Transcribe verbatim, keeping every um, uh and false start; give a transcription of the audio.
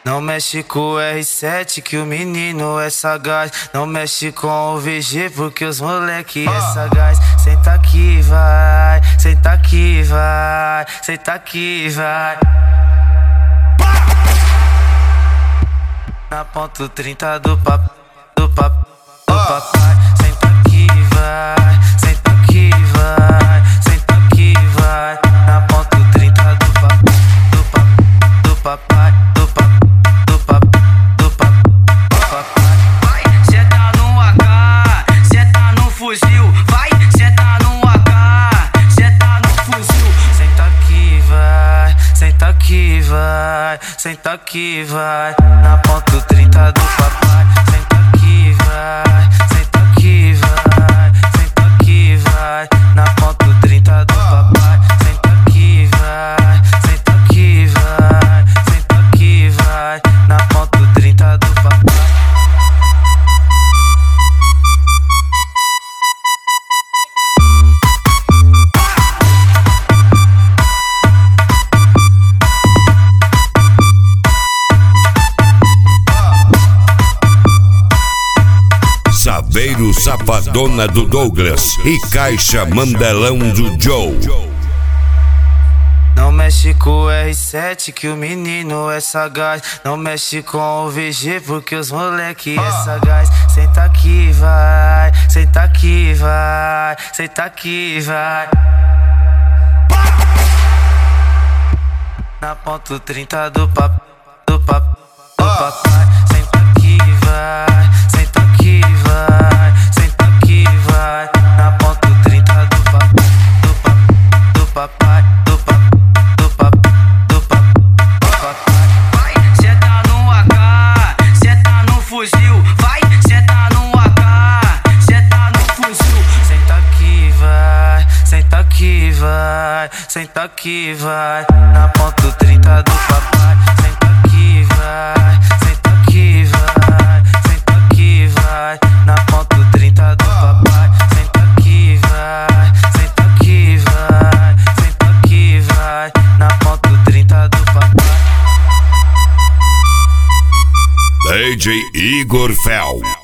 Não mexe com o R sete que o menino é sagaz. Não mexe com o V G porque os moleque é sagaz. Senta aqui, vai, senta aqui, vai, senta aqui, vai. Na ponto trinta do papo, do papo, do papai. Senta aqui, vai, senta aqui, vai, senta aqui, vai. Na ponto trinta do papo, do papo, do papai, do papo, do papo, do papo, do papai. Vai, cê tá no H, cê tá no fuzil. Vai, cê tá no H, cê tá no fuzil. Senta aqui, vai, senta aqui, vai, senta aqui, vai. Na ponto trinta do papai. Senta aqui, vai, senta aqui, vai, senta aqui, vai. Na ponto trinta do papai. Senta aqui, vai, senta aqui, vai, senta aqui, vai. Na ponto trinta do papai. Saveiro Safadona do Douglas e Caixa Mandelão do Joe. Não mexe com o R sete que o menino é sagaz. Não mexe com o V G porque os moleque é sagaz. Senta aqui, vai, senta aqui, vai, senta aqui, vai. Na ponto trinta do papo, do papo, do papai. Senta aqui, vai, senta aqui, vai, senta aqui, vai. Na ponto trinta do papo, do papo, do papai, do papo, do papo, do papo, do papai. Vai, cê tá no H, cê tá no fuzil. Vai, cê tá no H, cê tá no fuzil. Senta aqui, vai, senta aqui, vai, senta aqui, vai. Na ponto trinta do papai. Senta aqui, vai, senta aqui, vai, senta aqui, vai. Na ponto trinta do papai. Senta aqui, vai, senta aqui, vai, senta aqui, vai. Na ponto trinta do papai. D J Igor Fel.